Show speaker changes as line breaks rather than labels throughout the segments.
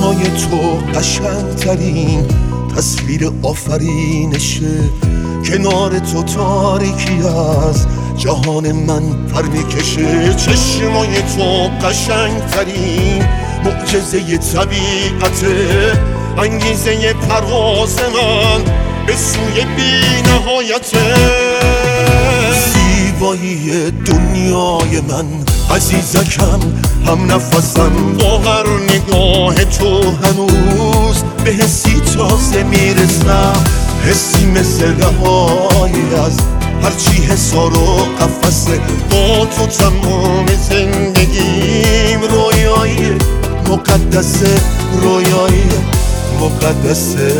چشمای تو قشنگترین تصویر آفرینشه. کنار تو تاریکی از جهان من پر میکشه. چشمای تو قشنگترین معجزه طبیعته، انگیزه پرواز من به سوی بی نهایته. زیبایی دنیای من عزیزکم، هم نفسم با هر نگاه تو هنوز به حسی تازه میرسم. حسی مثل رهایی از هرچی حصار و قفسه. با تو تمام زندگیم رویایی مقدسه، رویایی مقدسه.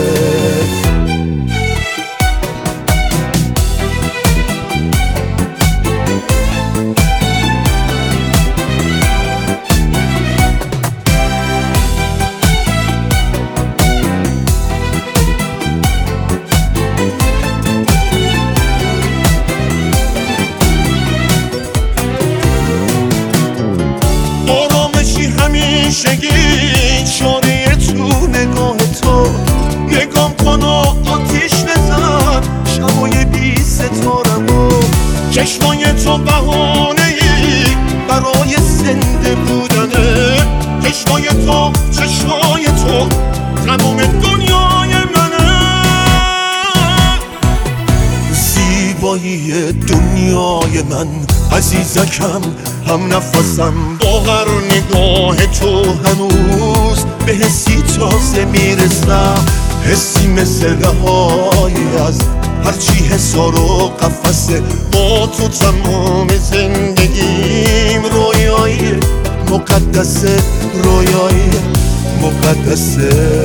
همیشگی شانه تو نگاه تو، نگام کن و آتیش بزن شبای بی ستارمو. چشمای تو بهانه ای برای زنده بودنه. چشمای تو تمام دنیای منه. زیبایی دنیای من عزیزکم، هم نفسم با هر نگاه تو هنوز به حسی تازه میرسم. حسی مثل رهایی از هرچی حصار و قفسه. با تو تمام زندگیم رویایی مقدسه، رویایی مقدسه.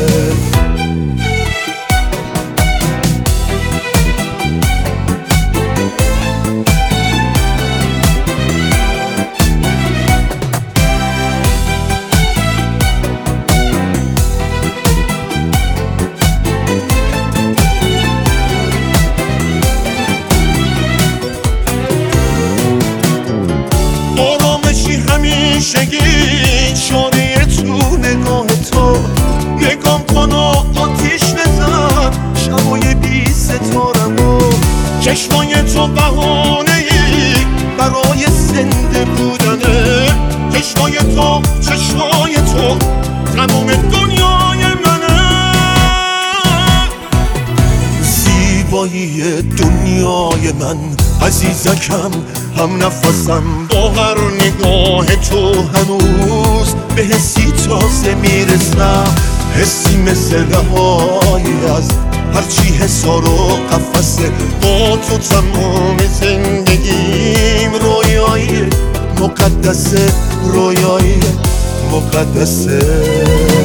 همیشگی شانه تو نگاه تو، نگام کن و آتیش بزن شبای بی ستارمو. چشمای تو بهانه ای برای زنده بودنه. چشمای تو تمام دنیای منه. زیبایی دنیای من عزیزکم، هم نفسم با هر نگاه تو هنوز به حسی تازه میرسم. حسی مثل رهایی از هرچی حصار و قفسه. با تو تمام زندگیم رویایی مقدسه، رویایی مقدسه.